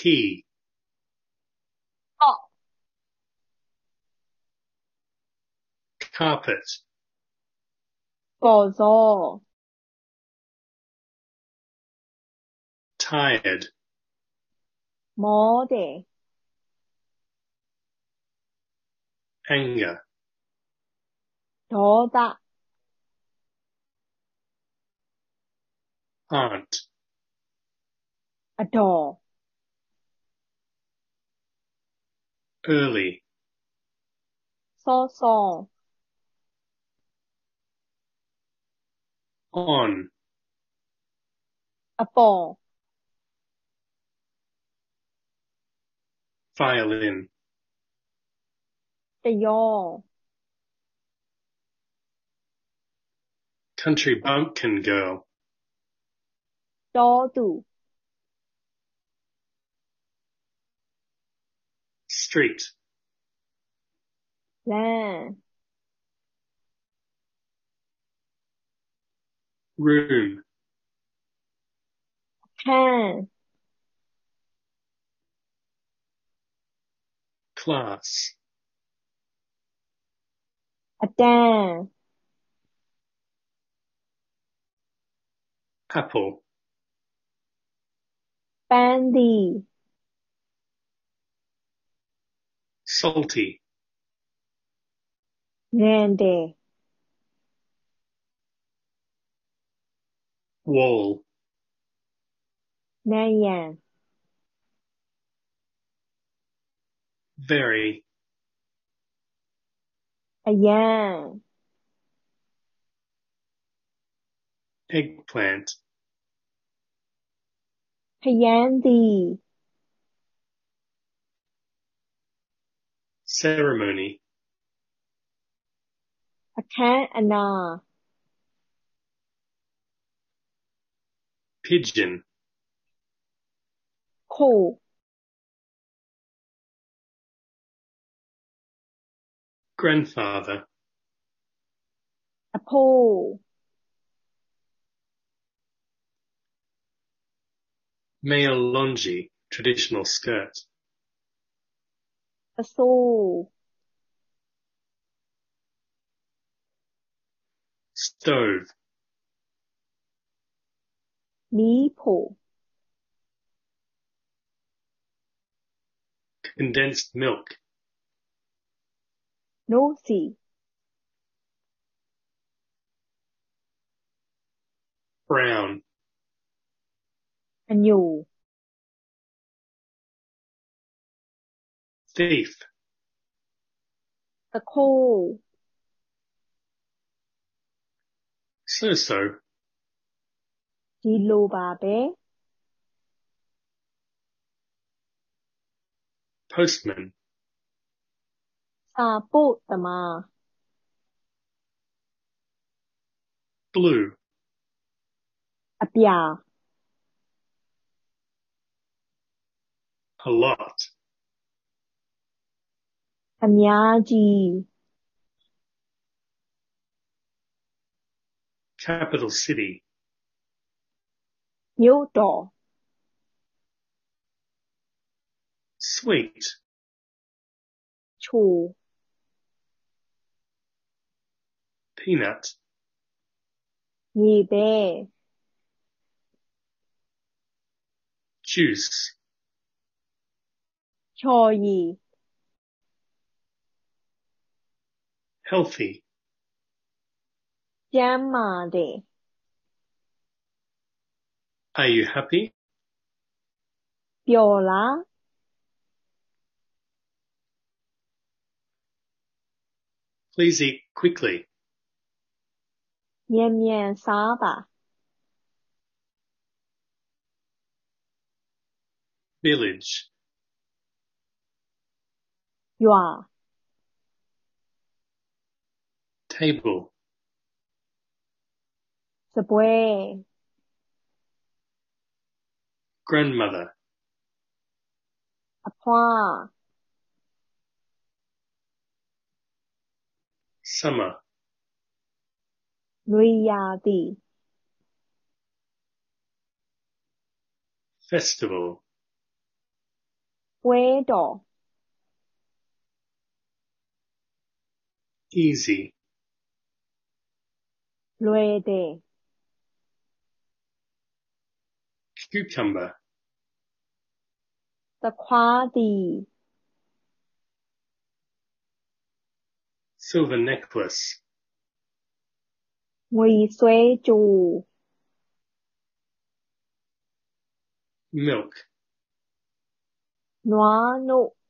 key, 坳 carpet, 寶座 tired, 摩地 anger, ဒေါသ aunt, အဒေါ် early, စောစော on, အပေါ် violin, တယော country bumpkin girl, တောသူ street, လမ်း room, အခန်း class, အတန်း apple, ပန်းသီး salty, ငန်တယ် wall, နံရံ very, အရမ်း eggplant, ဖယန်းသီး ceremony, အခန်းအနား pigeon, ခို grandfather, အဖိုး male longi, traditional skirt, အဆိုး stove, မီးဖို condensed milk, နို့ဆီ brown, အညို thief, သူခိုး so-so, ဒီလိုပါပဲ postman, စာပို့သမား blue, အပြာ a lot, အများကြီး capital city, မြို့တော် sweet, ချို peanut, မြေပဲ juice, ချော်ရည် healthy, ကျန်းမာတယ် are you happy, ပျော်လား please eat quickly, မြန်မြန်စားပါ village, ရွာ table, စားပွဲ grandmother, အဖွား summer, နွေရာသီ festival, ပွဲတော် easy, လွယ်တယ် cucumber, သခွားသည် silver necklace, ငွေဆွဲကြို milk, နွားနို့